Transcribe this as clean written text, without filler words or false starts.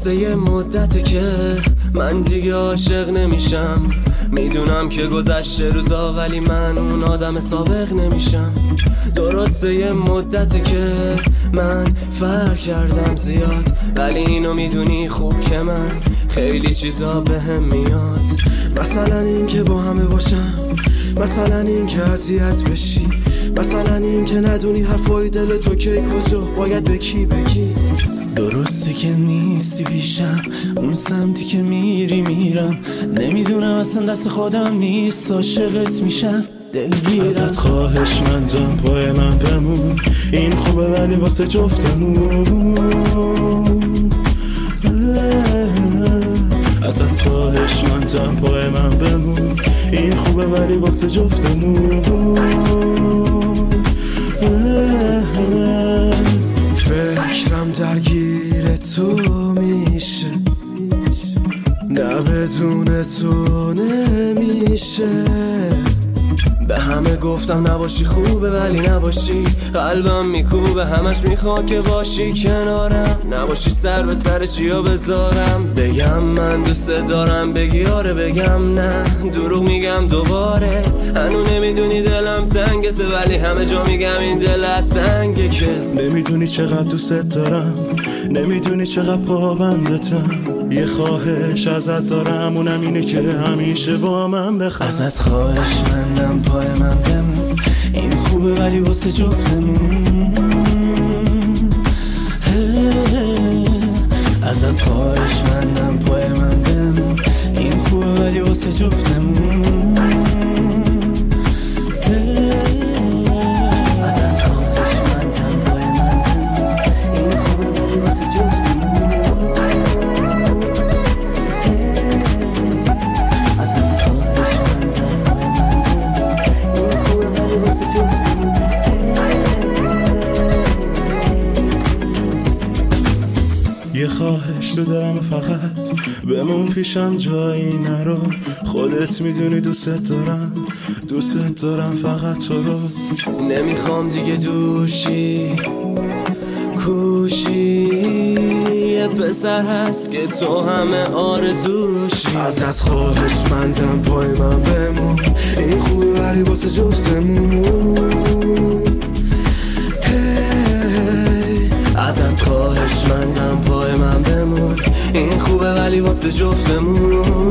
درسته یه مدته که من دیگه عاشق نمیشم، میدونم که گذشته روزا ولی من اون آدم سابق نمیشم. درسته یه مدته که من فرق کردم زیاد، ولی اینو میدونی خوب که من خیلی چیزا بهم میاد. مثلا این که با همه باشم، مثلا این که اذیت بشی، مثلا این که ندونی حرفای دل تو که کجا باید به کی بگی. درسته که نیستی پیشم، اون سمتی که میری میرم، نمیدونم اصلا دست خودم نیست، عاشقت میشم دلگیرم. ازت خواهش مندم پای من بمون، این خوبه ولی واسه جفتمون. ازت خواهش مندم پای من بمون، این خوبه ولی واسه جفتمون. فکرم درگیر تو میشه، نه بدون تو نمیشه. به همه گفتم نباشی خوبه ولی نباشی، قلبم میکوبه همش میخواد که باشی کنارم، نباشی سر به سر چیا بذارم. بگم من دوست دارم بگی آره، بگم نه دروغ میگم دوباره. هنو نمیدونی دلم تنگته ولی همه جا میگم این دل از سنگه. که نمیدونی چقدر دوست دارم، نمیدونی چقدر پابندتم. یه خواهش ازت دارم، اونم اینه که همیشه با من بخواه. ازت خواهش مندم پای من بمون، این خوبه ولی واسه جفتمون. ازت خواهش مندم پای من بمون، این خوبه ولی واسه جفتمون. یه خواهش تو دارم فقط بمون پیشم جایی نرو، خودت میدونی دوست دارم فقط تو رو. نمیخوام دیگه دوشی کوشی، یه پسر هست که تو همه آرزوشی. ازت خواهش مندم پای من بمون، این خوبه ولی واسه جفتمون. ازت خواهش مندم پای من بمون، این خوبه ولی واسه جفتمون.